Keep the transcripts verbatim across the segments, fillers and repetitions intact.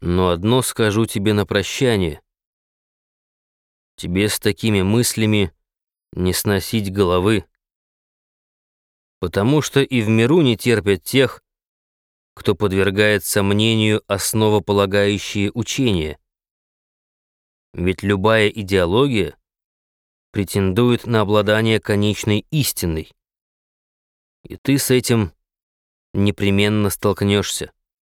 Но одно скажу тебе на прощание. Тебе с такими мыслями не сносить головы, потому что и в миру не терпят тех, кто подвергает сомнению основополагающие учения. Ведь любая идеология претендует на обладание конечной истиной, и ты с этим непременно столкнешься.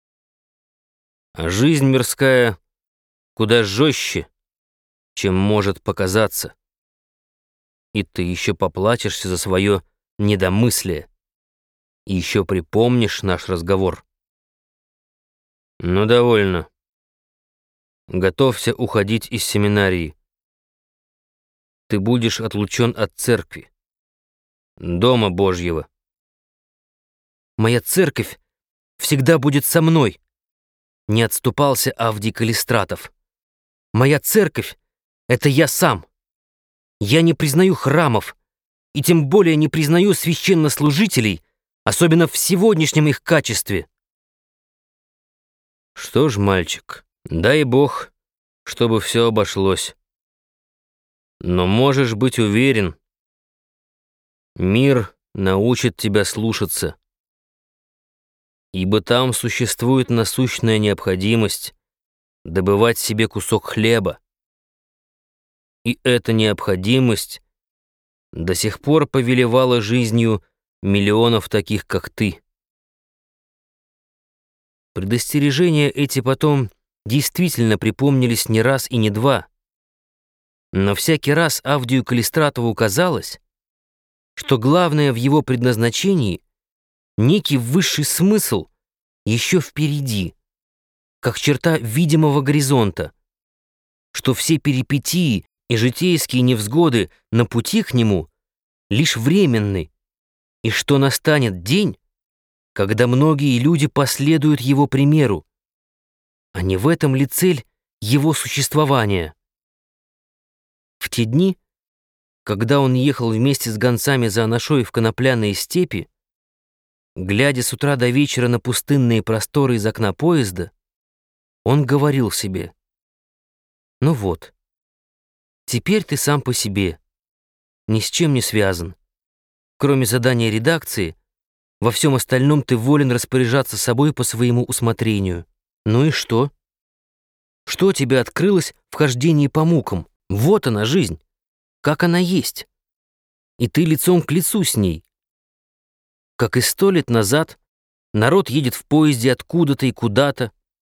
А жизнь мирская куда жестче, чем может показаться. И ты еще поплачешься за свое недомыслие, и еще припомнишь наш разговор. Ну, довольно. Готовься уходить из семинарии. Ты будешь отлучен от церкви, Дома Божьего. Моя церковь всегда будет со мной, не отступался Авдий Калистратов. Моя церковь — это я сам. Я не признаю храмов, и тем более не признаю священнослужителей, особенно в сегодняшнем их качестве. Что ж, мальчик, дай Бог, чтобы все обошлось. Но можешь быть уверен, мир научит тебя слушаться, ибо там существует насущная необходимость добывать себе кусок хлеба. И эта необходимость до сих пор повелевала жизнью миллионов таких, как ты. Предостережения эти потом действительно припомнились не раз и не два. Но всякий раз Авдию Калистратову казалось, что главное в его предназначении — некий высший смысл еще впереди, как черта видимого горизонта, что все перипетии и житейские невзгоды на пути к нему лишь временны, и что настанет день, когда многие люди последуют его примеру. А не в этом ли цель его существования? В те дни, когда он ехал вместе с гонцами за Анашой в конопляные степи, глядя с утра до вечера на пустынные просторы из окна поезда, он говорил себе: «Ну вот, теперь ты сам по себе, ни с чем не связан. Кроме задания редакции, во всем остальном ты волен распоряжаться собой по своему усмотрению. Ну и что? Что тебе открылось в хождении по мукам? Вот она, жизнь, как она есть. И ты лицом к лицу с ней. Как и сто лет назад народ едет в поезде откуда-то и куда-то,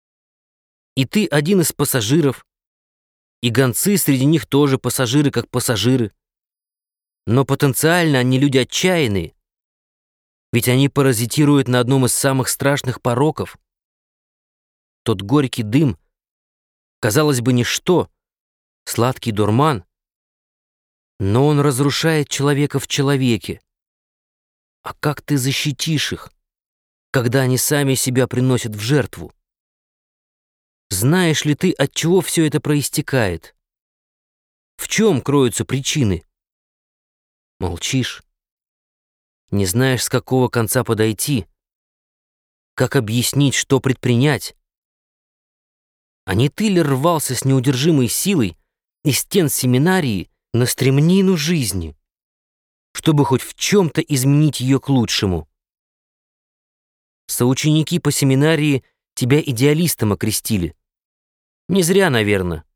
и ты один из пассажиров, и гонцы среди них тоже пассажиры, как пассажиры. Но потенциально они люди отчаянные, ведь они паразитируют на одном из самых страшных пороков. Тот горький дым, казалось бы, ничто, сладкий дурман, но он разрушает человека в человеке. А как ты защитишь их, когда они сами себя приносят в жертву? Знаешь ли ты, от чего все это проистекает? В чем кроются причины? Молчишь. Не знаешь, с какого конца подойти, как объяснить, что предпринять. А не ты ли рвался с неудержимой силой из стен семинарии на стремнину жизни, чтобы хоть в чем-то изменить ее к лучшему? Соученики по семинарии тебя идеалистом окрестили. Не зря, наверное.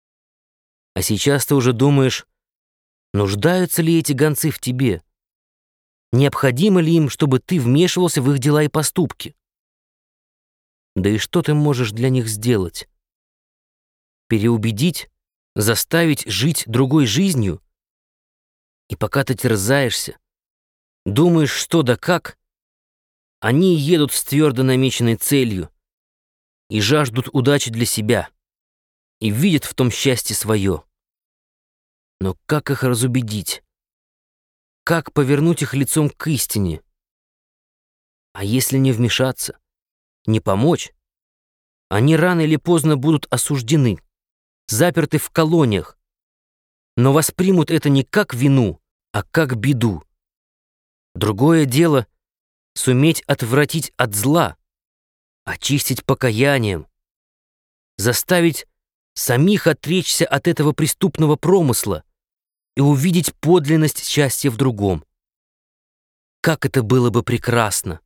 А сейчас ты уже думаешь, нуждаются ли эти гонцы в тебе? Необходимо ли им, чтобы ты вмешивался в их дела и поступки? Да и что ты можешь для них сделать? Переубедить, заставить жить другой жизнью? И пока ты терзаешься, думаешь, что да как, они едут с твердо намеченной целью и жаждут удачи для себя, и видят в том счастье свое. Но как их разубедить? Как повернуть их лицом к истине? А если не вмешаться, не помочь, они рано или поздно будут осуждены, заперты в колониях, но воспримут это не как вину, а как беду. Другое дело — суметь отвратить от зла, очистить покаянием, заставить самих отречься от этого преступного промысла и увидеть подлинность счастья в другом. Как это было бы прекрасно!